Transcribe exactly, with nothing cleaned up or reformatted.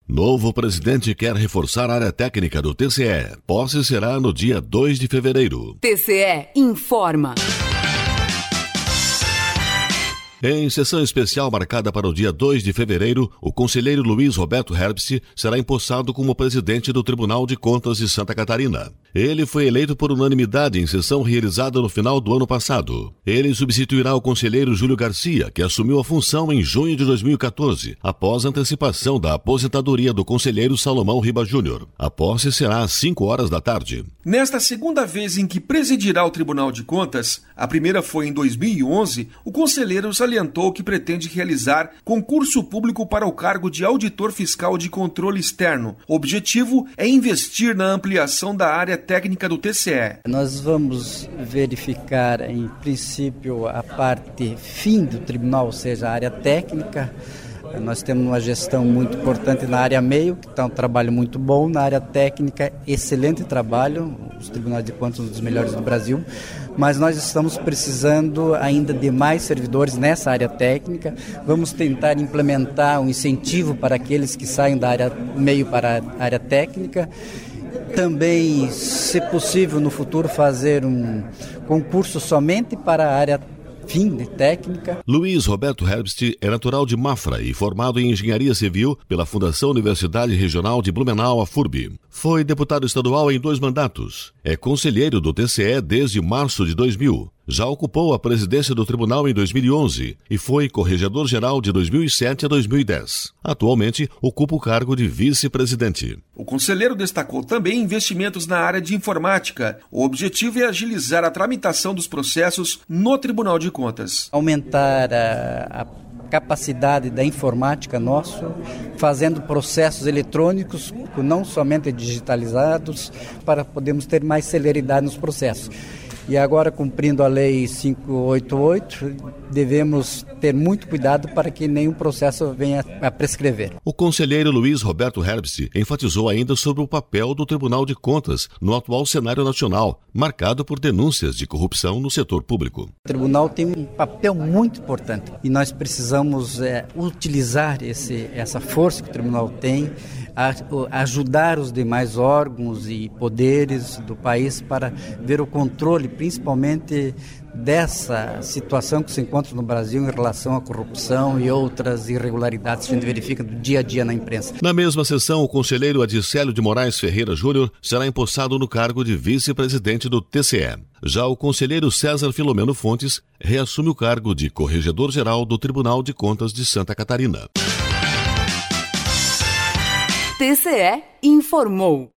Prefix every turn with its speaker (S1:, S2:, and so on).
S1: Novo presidente quer reforçar a área técnica do T C E. Posse será no dia dois de fevereiro.
S2: T C E informa.
S1: Em sessão especial marcada para o dia dois de fevereiro, o conselheiro Luiz Roberto Herbst será empossado como presidente do Tribunal de Contas de Santa Catarina. Ele foi eleito por unanimidade em sessão realizada no final do ano passado. Ele substituirá o conselheiro Júlio Garcia, que assumiu a função em junho de dois mil e quatorze, após a antecipação da aposentadoria do conselheiro Salomão Riba Júnior. A posse será às cinco horas da tarde.
S3: Nesta segunda vez em que presidirá o Tribunal de Contas, a primeira foi em dois mil e onze, o conselheiro salientou que pretende realizar concurso público para o cargo de auditor fiscal de controle externo. O objetivo é investir na ampliação da área técnica do T C E.
S4: Nós vamos verificar, em princípio, a parte fim do tribunal, ou seja, a área técnica. Nós temos uma gestão muito importante na área meio, que está um trabalho muito bom. Na área técnica, excelente trabalho. Os tribunais de contas são um dos melhores do Brasil. Mas nós estamos precisando ainda de mais servidores nessa área técnica. Vamos tentar implementar um incentivo para aqueles que saem da área meio para a área técnica. Também, se possível, no futuro, fazer um concurso somente para a área fim de técnica.
S1: Luiz Roberto Herbst é natural de Mafra e formado em Engenharia Civil pela Fundação Universidade Regional de Blumenau, a FURB. Foi deputado estadual em dois mandatos. É conselheiro do T C E desde março de dois mil. Já ocupou a presidência do tribunal em dois mil e onze e foi corregedor-geral de dois mil e sete a dois mil e dez. Atualmente, ocupa o cargo de vice-presidente.
S3: O conselheiro destacou também investimentos na área de informática. O objetivo é agilizar a tramitação dos processos no Tribunal de Contas.
S4: Aumentar a, a capacidade da informática nosso, fazendo processos eletrônicos, não somente digitalizados, para podermos ter mais celeridade nos processos. E agora, cumprindo a Lei quinhentos e oitenta e oito, devemos ter muito cuidado para que nenhum processo venha a prescrever.
S1: O conselheiro Luiz Roberto Herbst enfatizou ainda sobre o papel do Tribunal de Contas no atual cenário nacional, marcado por denúncias de corrupção no setor público.
S4: O tribunal tem um papel muito importante e nós precisamos é, utilizar esse, essa força que o tribunal tem, a, a ajudar os demais órgãos e poderes do país para ver o controle, principalmente dessa situação que se encontra no Brasil em relação à corrupção e outras irregularidades que a gente verifica do dia a dia na imprensa.
S1: Na mesma sessão, o conselheiro Adicélio de Moraes Ferreira Júnior será empossado no cargo de vice-presidente do T C E. Já o conselheiro César Filomeno Fontes reassume o cargo de corregedor-geral do Tribunal de Contas de Santa Catarina.
S2: T C E informou.